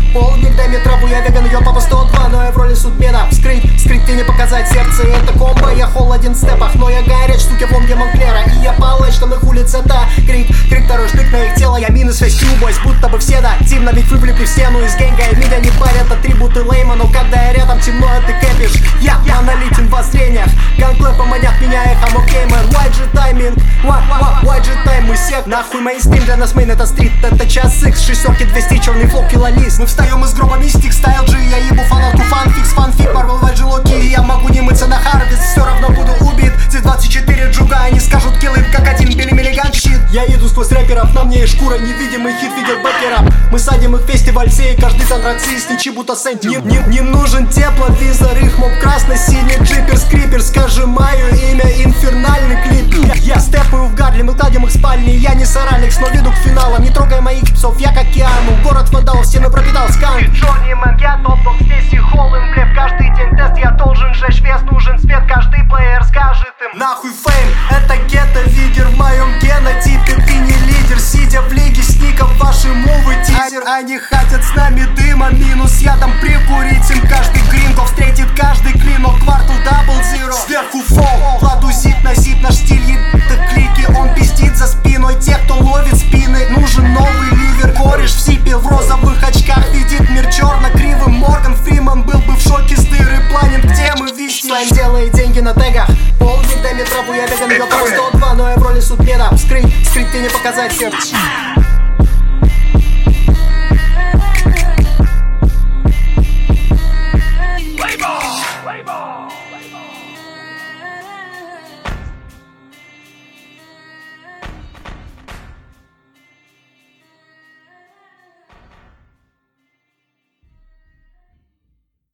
Полдник, дай мне траву, я веган, ее папа 102. Но я в роли судмеда, скрыть ты не показать сердце. Это комбо, я холоден в степах, но я горяч, штуки в лонге Монклера. И я палач, на их улиц это крик второй штык на их тело. Я минус весь тюбойс, будто бы все активно, ведь вывлекли в стену из генга. И меня не парят атрибуты лейма, но когда я рядом темно, а ты кэпишь. Я монолитен в воззрениях, ганклэпа манят меня эхом, окей, мэн. White же тайминг, white же тайм, мы сек. Нахуй мейнстрим, для нас мейн это стрит, это час икс, шестерки 200, черный флоу, килолист. Мы встаем из гроба мистик, стайл G, я ебу фанатку фанфикс, фанфик, Марвел, Вайджи, Локи. И я могу не мыться на Харвест, все равно буду убит. Здесь 24 джуга, они скажут киллы, как один Билли Миллиган щит. Я иду сквозь рэперов, на мне и шкура, невидимый хит видел бэкера. Мы садим их в фестиваль, сей, каждый тон рацист, ничи будто сенти. Не нужен тепловизор, их моб красно-синий джипер, скрипер. Скажи мое имя, инфернальный клип. Я степаю в Гарли, мы кладем их спальни. Я не сараликс, но веду к финалам. Не трогай моих псов, я как Киану. Город водал, стены пропитал скан. Джонни Мэн, я топ-док, здесь и холл им блеф. Каждый день тест, я должен жечь вес, нужен свет. Каждый плеер скажет им нахуй фейм, это гетто вигер. В моем генотипе ты не лидер. Сидя в лиге сников, ваши мувы тизер. Они хотят с нами дыма, минус я дам прикурить им. Каждый гринко встретит каждый клинок. Квартал дабл зиро, сверху фол. Владу зит наш стиль, ебет клики. Он пиздит за спиной тех, кто ловит спины. Нужен новый ливер, кореш в сипе, в розовых очках видит мир черно-кривым. Морган Фриман был бы в шоке с дыры. Планет, где мы виснем. Слайм делает деньги на тегах. Полдник, дай мне траву, я веган, ее папа 102. Но я в роли судмеда, скрыть ты не показать сердце.